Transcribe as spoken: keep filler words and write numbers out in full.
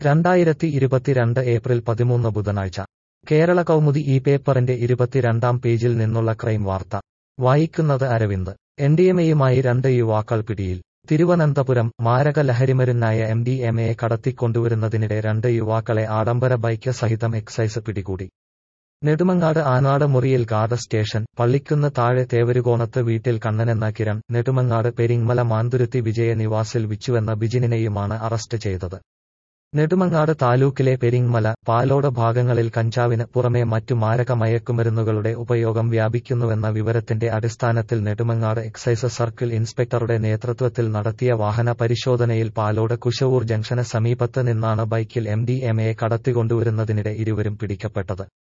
രണ്ടായിരത്തി ഇരുപത്തിരണ്ട് ഏപ്രിൽ പതിമൂന്ന് ബുധനാഴ്ച കേരള കൗമുദി ഈ പേപ്പറിന്റെ ഇരുപത്തിരണ്ടാം പേജിൽ നിന്നുള്ള ക്രൈം വാർത്ത വായിക്കുന്നത് അരവിന്ദ് എൻഡിഎംഎയുമായി രണ്ട് യുവാക്കൾ പിടിയിൽ തിരുവനന്തപുരം മാരക ലഹരിമരുന്നായ എം ഡി എം എ കടത്തിക്കൊണ്ടുവരുന്നതിനിടെ രണ്ട് യുവാക്കളെ ആഡംബര ബൈക്ക് സഹിതം എക്സൈസ് പിടികൂടി. നെടുമങ്ങാട് ആനാട് മുറിയിൽ ഗാർഡ് സ്റ്റേഷൻ പള്ളിക്കുന്ന് താഴെ തേവരുകോണത്ത് വീട്ടിൽ കണ്ണനെന്ന കിരൺ, നെടുമങ്ങാട് പെരിങ്ങമല മാന്തുരുത്തി വിജയ നിവാസിൽ വിച്ചുവെന്ന ബിജിനിനെയുമാണ് അറസ്റ്റ് ചെയ്തത്. നെടുമങ്ങാട് താലൂക്കിലെ പെരിങ്ങമല, പാലോട് ഭാഗങ്ങളിൽ കഞ്ചാവിന് പുറമെ മറ്റു മാരക മയക്കുമരുന്നുകളുടെ ഉപയോഗം വ്യാപിക്കുന്നുവെന്ന വിവരത്തിന്റെ അടിസ്ഥാനത്തിൽ നെടുമങ്ങാട് എക്സൈസ് സർക്കിൾ ഇൻസ്പെക്ടറുടെ നേതൃത്വത്തിൽ നടത്തിയ വാഹന പരിശോധനയിൽ പാലോട് കുശവൂർ ജംഗ്ഷന് സമീപത്ത് നിന്നാണ് ബൈക്കിൽ എം ഡി എം എ കടത്തിക്കൊണ്ടുവരുന്നതിനിടെ ഇരുവരും പിടിക്കപ്പെട്ടത്.